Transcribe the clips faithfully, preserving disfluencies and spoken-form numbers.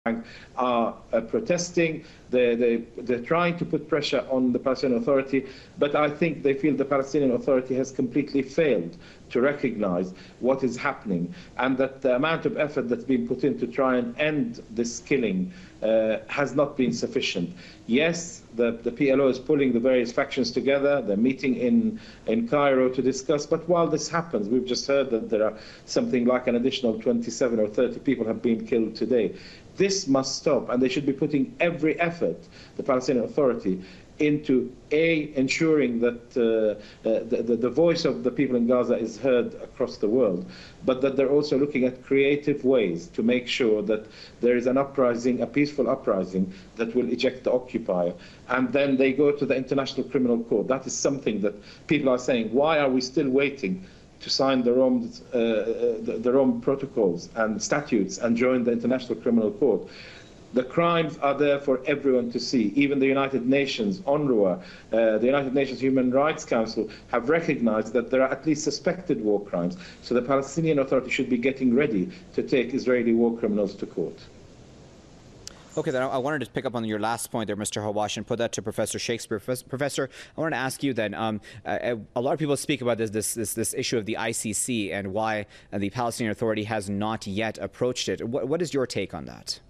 are uh, protesting. They, they, they're trying to put pressure on the Palestinian Authority, but I think they feel the Palestinian Authority has completely failed to recognize what is happening, and that the amount of effort that's been put in to try and end this killing uh, has not been sufficient. Yes, the, the P L O is pulling the various factions together. They're meeting in, in Cairo to discuss, but while this happens, we've just heard that there are something like an additional twenty-seven or thirty people have been killed today. This must stop, and they should be putting every effort, the Palestinian Authority, into A, ensuring that uh, uh, the, the, the voice of the people in Gaza is heard across the world, but that they're also looking at creative ways to make sure that there is an uprising, a peaceful uprising that will eject the occupier. And then they go to the International Criminal Court. That is something that people are saying, why are we still waiting to sign the Rome, uh, the, the Rome protocols and statutes and join the International Criminal Court? The crimes are there for everyone to see. Even the United Nations, UNRWA, uh, the United Nations Human Rights Council have recognized that there are at least suspected war crimes. So the Palestinian Authority should be getting ready to take Israeli war criminals to court. Okay, then I wanted to pick up on your last point there, Mister Hawash, and put that to Professor Shakespeare. Professor, I wanted to ask you then, um, a, a lot of people speak about this, this, this, this issue of the I C C and why the Palestinian Authority has not yet approached it. What, what is your take on that?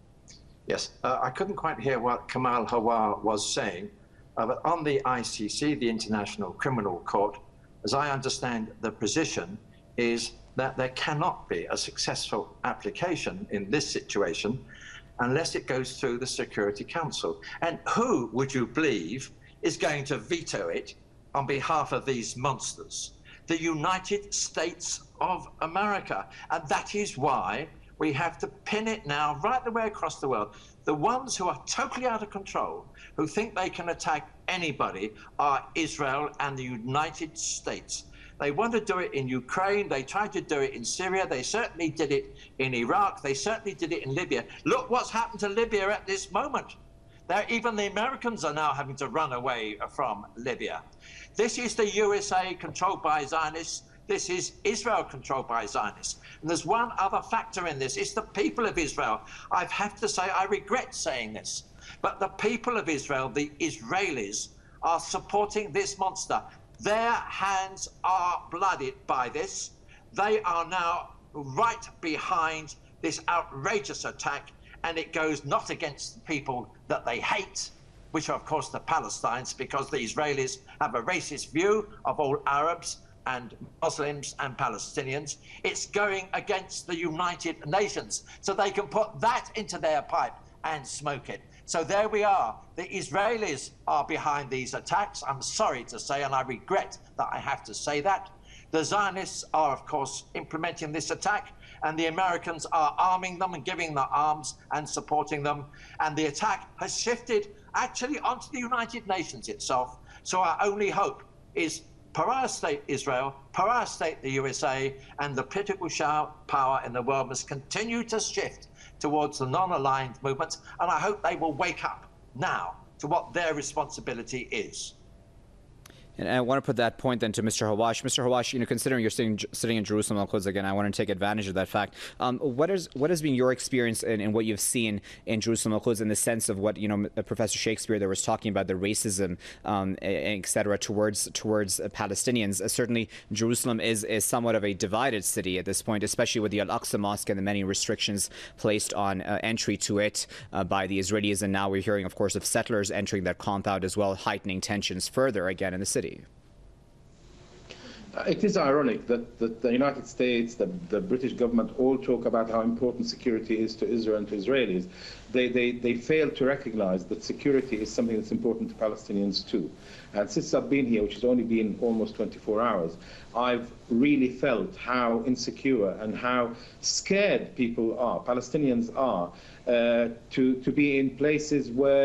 Yes, uh, I couldn't quite hear what Kamal Hawa was saying, uh, but on the I C C, the International Criminal Court, as I understand the position is that there cannot be a successful application in this situation unless it goes through the Security Council. And who, would you believe, is going to veto it on behalf of these monsters? The United States of America. And that is why we have to pin it now right the way across the world. The ones who are totally out of control, who think they can attack anybody, are Israel and the United States. They want to do it in Ukraine. They tried to do it in Syria. They certainly did it in Iraq. They certainly did it in Libya. Look what's happened to Libya at this moment. There, even the Americans are now having to run away from Libya. This is the U S A controlled by Zionists. This is Israel controlled by Zionists. And there's one other factor in this. It's the people of Israel. I have to say, I regret saying this, but the people of Israel, the Israelis, are supporting this monster. Their hands are bloodied by this. They are now right behind this outrageous attack, and it goes not against the people that they hate, which are, of course, the Palestinians, because the Israelis have a racist view of all Arabs and Muslims and Palestinians. It's going against the United Nations, so they can put that into their pipe and smoke it. So there we are. The Israelis are behind these attacks, I'm sorry to say, and I regret that I have to say that. The Zionists are, of course, implementing this attack, and the Americans are arming them and giving them arms and supporting them. And the attack has shifted actually onto the United Nations itself. So our only hope is pariah state Israel, pariah state the U S A, and the political power in the world must continue to shift towards the non-aligned movements, and I hope they will wake up now to what their responsibility is. And I want to put that point then to Mister Hawash. Mister Hawash, you know, considering you're sitting sitting in Jerusalem Al-Quds again, I want to take advantage of that fact. Um, what is what has been your experience and, and what you've seen in Jerusalem Al-Quds in the sense of what, you know, Professor Shakespeare there was talking about, the racism, um, et cetera, towards towards Palestinians? Uh, certainly, Jerusalem is is somewhat of a divided city at this point, especially with the Al-Aqsa Mosque and the many restrictions placed on uh, entry to it uh, by the Israelis, and now we're hearing, of course, of settlers entering that compound as well, heightening tensions further again in the city. It is ironic that, that the United States, the, the British government all talk about how important security is to Israel and to Israelis. They, they, they fail to recognize that security is something that's important to Palestinians too. And since I've been here, which has only been almost twenty-four hours, I've really felt how insecure and how scared people are, Palestinians are, uh, to, to be in places where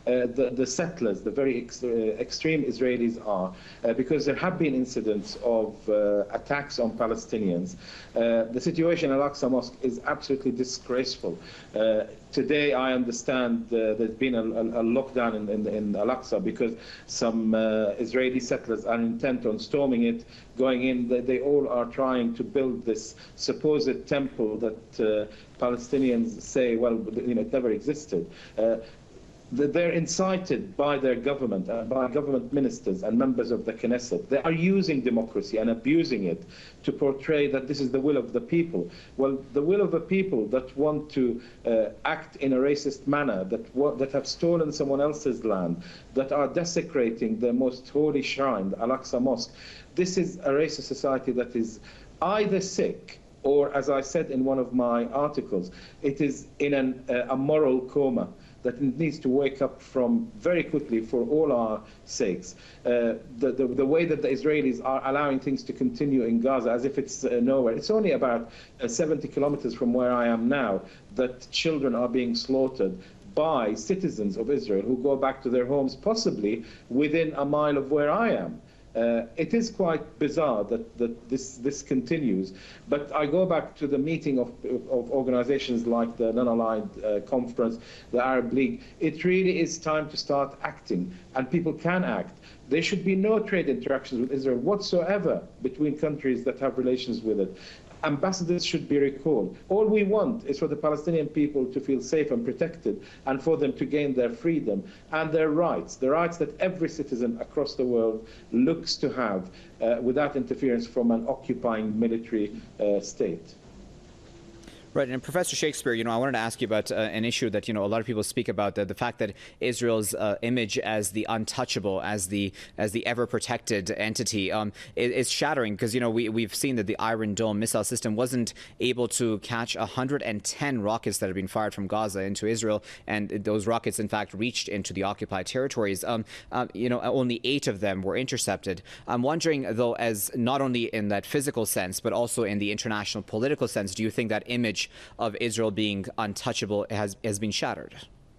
uh, the, the settlers, the very ex uh, extreme Israelis are, uh, because there have been incidents of uh, attacks on Palestinians. Uh, the situation at Al-Aqsa Mosque is absolutely disgraceful. Uh, Today, I understand uh, there's been a, a, a lockdown in, in, in Al-Aqsa because some uh, Israeli settlers are intent on storming it, going in. They, they all are trying to build this supposed temple that uh, Palestinians say, well, you know, it never existed. Uh, They're incited by their government, uh, by government ministers and members of the Knesset. They are using democracy and abusing it to portray that this is the will of the people. Well, the will of the people that want to uh, act in a racist manner, that, that have stolen someone else's land, that are desecrating the most holy shrine, the Al-Aqsa Mosque. This is a racist society that is either sick, or, as I said in one of my articles, it is in an, uh, a moral coma that it needs to wake up from very quickly for all our sakes. Uh, the, the, the way that the Israelis are allowing things to continue in Gaza as if it's uh, nowhere. It's only about uh, seventy kilometers from where I am now that children are being slaughtered by citizens of Israel who go back to their homes, possibly within a mile of where I am. Uh, it is quite bizarre that, that this, this continues, but I go back to the meeting of, of organizations like the Non-Aligned uh, Conference, the Arab League. It really is time to start acting, and people can act. There should be no trade interactions with Israel whatsoever between countries that have relations with it. Ambassadors should be recalled. All we want is for the Palestinian people to feel safe and protected, and for them to gain their freedom and their rights, the rights that every citizen across the world looks to have uh, without interference from an occupying military uh, state. Right, and Professor Shakespeare, you know, I wanted to ask you about uh, an issue that, you know, a lot of people speak about, the, the fact that Israel's uh, image as the untouchable, as the as the ever-protected entity um, is, is shattering, because, you know, we, we've seen that the Iron Dome missile system wasn't able to catch one hundred ten rockets that had been fired from Gaza into Israel, and those rockets, in fact, reached into the occupied territories. Um, uh, you know, only eight of them were intercepted. I'm wondering, though, as not only in that physical sense, but also in the international political sense, do you think that image of Israel being untouchable has, has been shattered?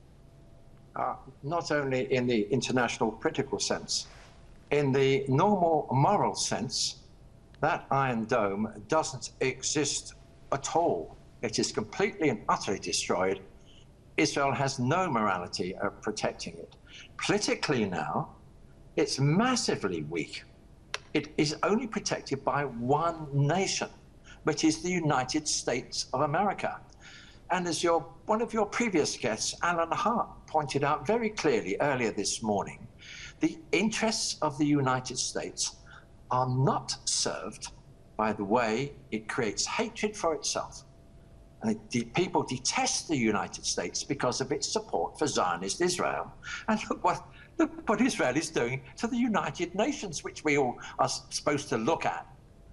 Uh, not only in the international political sense, in the normal moral sense, that Iron Dome doesn't exist at all. It is completely and utterly destroyed. Israel has no morality of protecting it. Politically now, it's massively weak. It is only protected by one nation, which is the United States of America. And as your, one of your previous guests, Alan Hart, pointed out very clearly earlier this morning, the interests of the United States are not served by the way it creates hatred for itself. And it, the people detest the United States because of its support for Zionist Israel. And look what, look what Israel is doing to the United Nations, which we all are supposed to look at,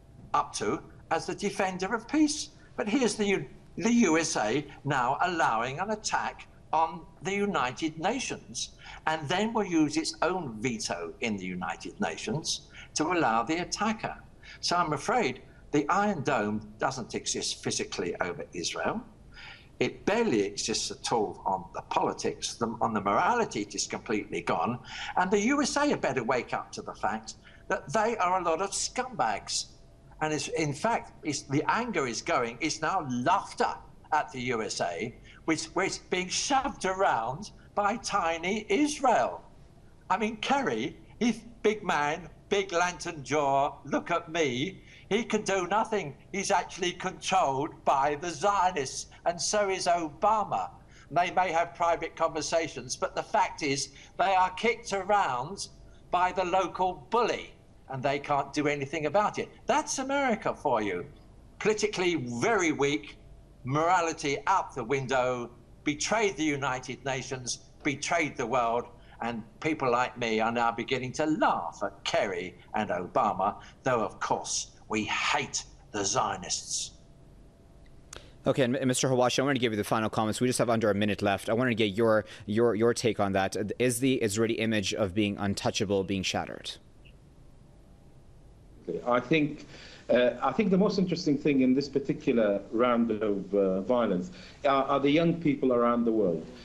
up to, as the defender of peace. But here's the, U the U S A now allowing an attack on the United Nations, and then will use its own veto in the United Nations to allow the attacker. So I'm afraid the Iron Dome doesn't exist physically over Israel. It barely exists at all on the politics. The, on the morality, it is completely gone. And the U S A had better wake up to the fact that they are a lot of scumbags. And it's, in fact, it's, the anger is going, it's now laughter at the U S A, which, which is being shoved around by tiny Israel. I mean, Kerry, he's big man, big lantern jaw, look at me. He can do nothing. He's actually controlled by the Zionists, and so is Obama. They may have private conversations, but the fact is they are kicked around by the local bully, and they can't do anything about it. That's America for you. Politically very weak, morality out the window, betrayed the United Nations, betrayed the world, and people like me are now beginning to laugh at Kerry and Obama, though, of course, we hate the Zionists. Okay, and Mister Hawashi, I want to give you the final comments. We just have under a minute left. I wanted to get your your your take on that. Is the Israeli image of being untouchable being shattered? I think, uh, I think the most interesting thing in this particular round of uh, violence are, are the young people around the world.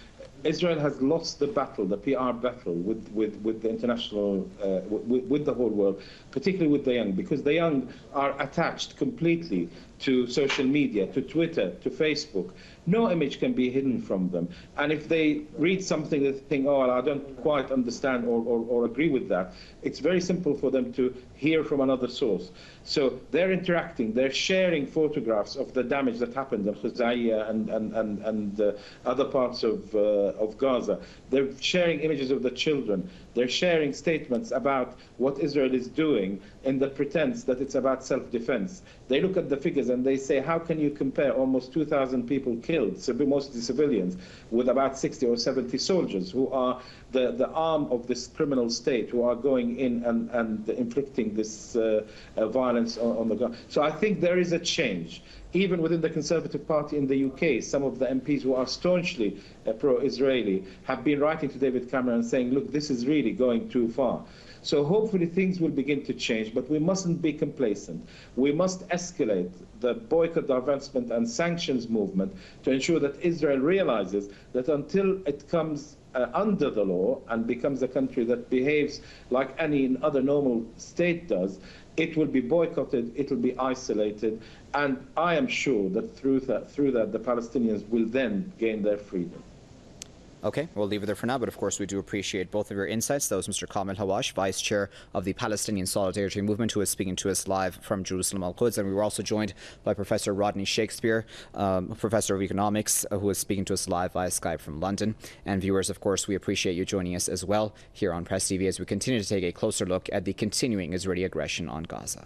Israel has lost the battle, the P R battle, with, with, with the international, uh, with, with the whole world, particularly with the young, because the young are attached completely to social media, to Twitter, to Facebook. No image can be hidden from them. And if they read something that they think, oh, I don't quite understand or, or, or agree with that, it's very simple for them to hear from another source. So they're interacting, they're sharing photographs of the damage that happened in Khuzaiya and, and, and, and uh, other parts of, uh, of Gaza. They're sharing images of the children. They're sharing statements about what Israel is doing in the pretense that it's about self-defense. They look at the figures and they say, how can you compare almost two thousand people killed, mostly civilians, with about sixty or seventy soldiers who are the, the arm of this criminal state, who are going in and, and inflicting this uh, uh, violence on, on the ground. So I think there is a change. Even within the Conservative Party in the U K, some of the M Ps who are staunchly uh, pro-Israeli have been writing to David Cameron saying, look, this is really going too far. So hopefully things will begin to change, but we mustn't be complacent. We must escalate the boycott, divestment and sanctions movement to ensure that Israel realizes that until it comes uh, under the law and becomes a country that behaves like any other normal state does, it will be boycotted, it will be isolated, and I am sure that through that, through that the Palestinians will then gain their freedom. Okay, we'll leave it there for now, but of course we do appreciate both of your insights. That was Mister Kamel Hawash, Vice Chair of the Palestinian Solidarity Movement, who is speaking to us live from Jerusalem Al-Quds. And we were also joined by Professor Rodney Shakespeare, um, Professor of Economics, uh, who is speaking to us live via Skype from London. And viewers, of course, we appreciate you joining us as well here on Press T V as we continue to take a closer look at the continuing Israeli aggression on Gaza.